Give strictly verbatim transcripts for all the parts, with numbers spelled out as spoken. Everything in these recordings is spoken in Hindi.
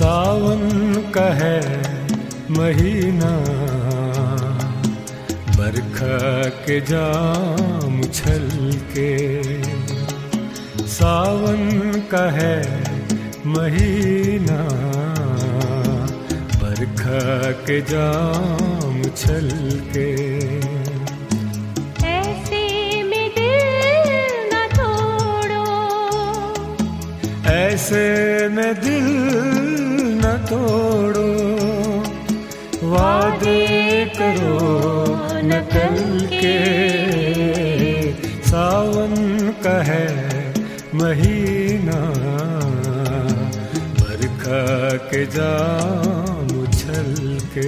सावन का है महीना, बरखा के जाम छलके। सावन का है महीना, बरखा के जाम छलके। ऐसे में दिल न तोड़ो, ऐसे में दिल न तोड़ो, वादे करो न कल के। सावन का है महीना, बरखा के जाम छलके।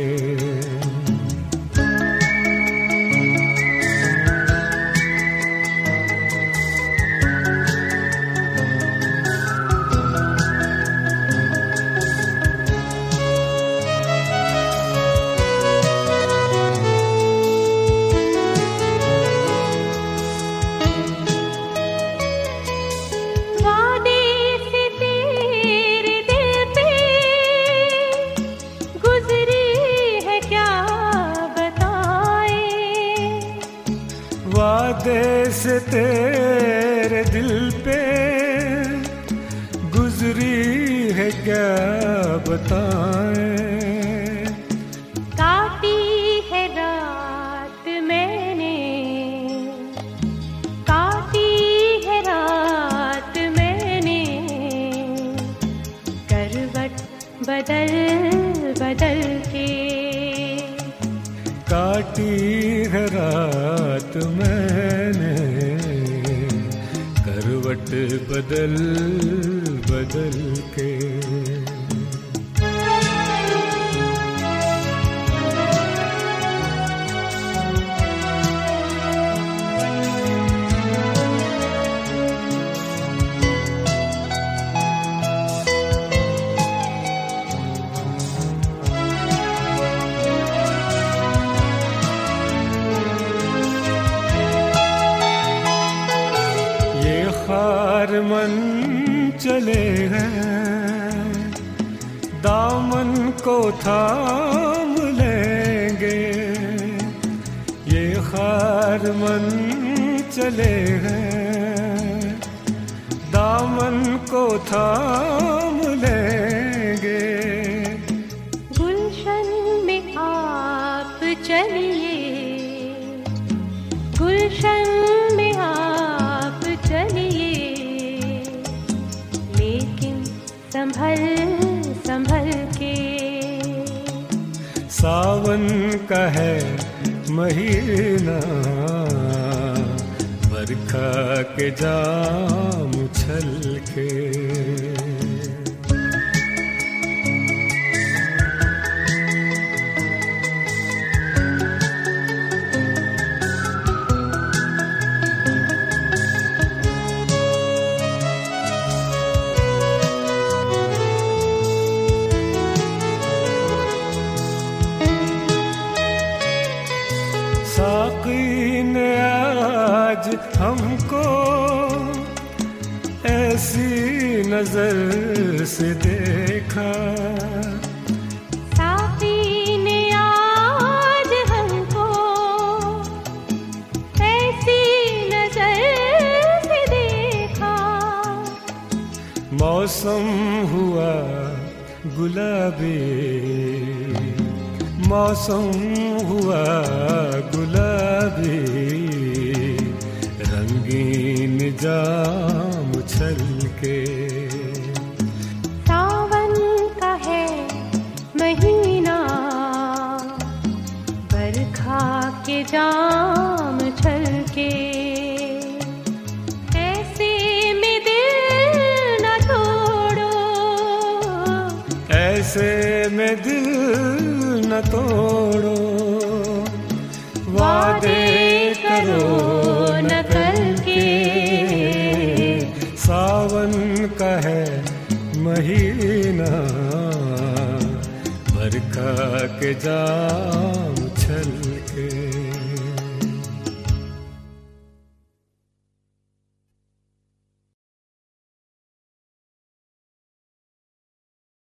वादे से तेरे दिल पे गुजरी है क्या बताएं। काटी है रात मैंने, काटी है रात मैंने, करवट बदल बदल के। काटी है रात मैंने, करवट बदल बदल के। खार मन चले हैं, दामन को थाम लेंगे। ये खार मन चले हैं, दामन को थाम लेंगे। गुलशन में आप चलिए, गुलशन में आप चलिए, लेकिन संभल संभल के। सावन का है महीना, बरखा के जाम छलके। साक़ी ने आज हमको ऐसी नजर से देखा। साक़ी ने आज हमको ऐसी नजर से देखा। मौसम हुआ गुलाबी, मौसम हुआ गुलाबी, रंगीन जाम छलके। सावन का है महीना, बरखा के जाम छलके। ऐसे में दिल न तोड़ो, ऐसे में दिल न तोड़ो, वादे करो न कल के। सावन का है महीना, बरखा के जाम छल